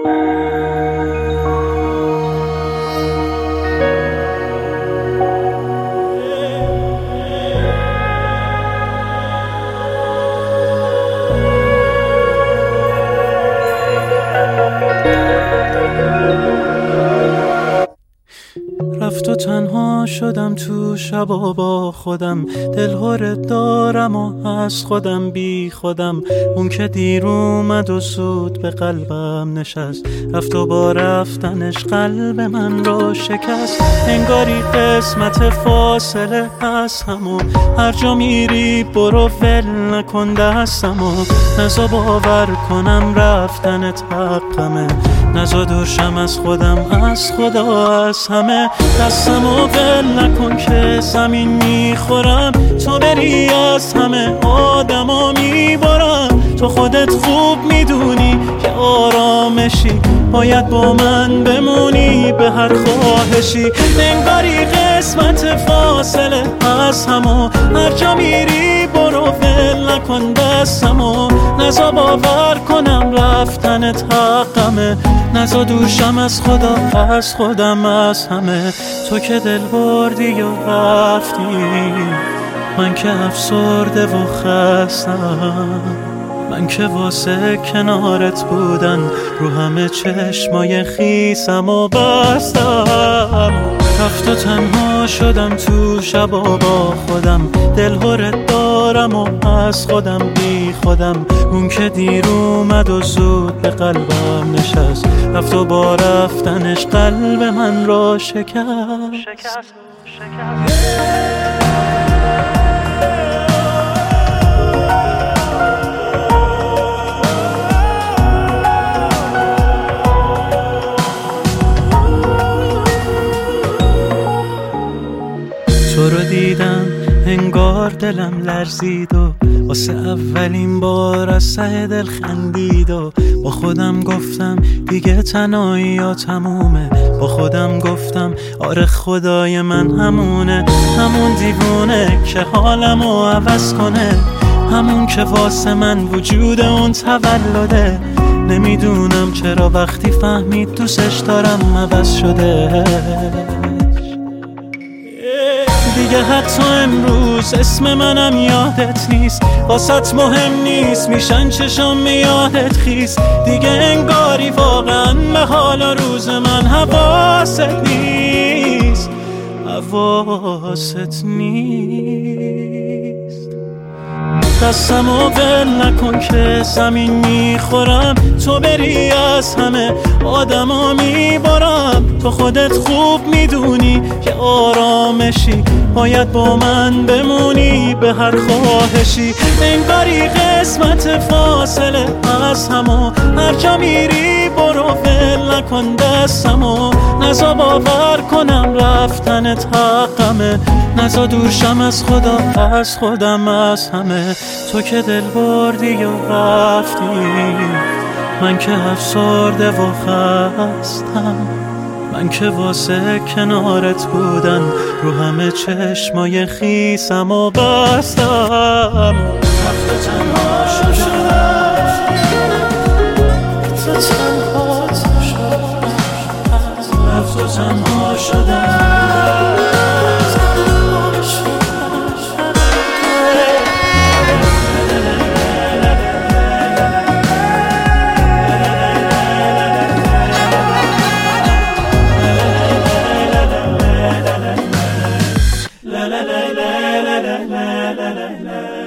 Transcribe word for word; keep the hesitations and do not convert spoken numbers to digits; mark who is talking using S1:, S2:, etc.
S1: رفت و تنها شدم تو شبا با خودم، دلهره دارم و از خودم بی خودم. اون که دیر اومد و زود به قلبم نشست، رفت و با رفتنش قلب من رو شکست. انگاری قسمت فاصله از همو، هر جا میری برو ول نکن دستمو. نزا باور کنم رفتنت حقمه، نزا دوشم از خودم از خدا از همه. دستمو ول نکن که زمین میخورم، تو بری از همه آدما میبارم. تو خودت خوب میدونی که آرامشی، باید با من بمونی به هر خواهشی. انگاری قسمت فاصله از همو، هر جا میری برو ول نکن دستمو. نزا باور کنم رفتنت حقمه، نزا دوشم از خدا از خودم از همه. تو که دل بردی و رفتی، من که افسرده و خستم. من که واسه کنارت بودن رو همه چشمای خیسم و بستم. رفت و تنها شدم تو شبا با خودم، دلهره دارم و از خودم بی خودم. اون که دیر اومد و زود به قلبم نشست، رفت و با رفتنش قلب من را شکست. شکست. شکست. تو رو دیدم انگار دلم لرزید و واسه اولین بار از ته دل خندید و با خودم گفتم دیگه تنهایی یا تمومه. با خودم گفتم آره خدای من همونه، همون دیوونه که حالمو عوض کنه، همون که واسه من وجود اون تولده. نمیدونم چرا وقتی فهمید دوستش دارم عوض شده. دیگه حتی امروز اسم منم یادت نیست، واسط مهم نیست میشن چشام یادت خیست. دیگه انگاری واقعا به حال و روز من حواست نیست، حواست نیست. دستمو ول نکن که زمین میخورم، تو بری از همه آدما میبارم. تو خودت خوب میدونی که آرامشی، باید با من بمونی به هر خواهشی. انگاری قسمت فاصله از همو، هر جا میری برو ول نکن دستمو. نزا باور کنم رفتنت حقمه، نزا دوشم از خدا از خودم از همه. تو که دل بردی و رفتی، من که افسرده و خستم. من که واسه کنارت بودن رو همه چشمای خیسم و بستم. رفت و تنها شدم، رفت و تنها شدم، رفت و تنها شدم. La la la la la la la la la.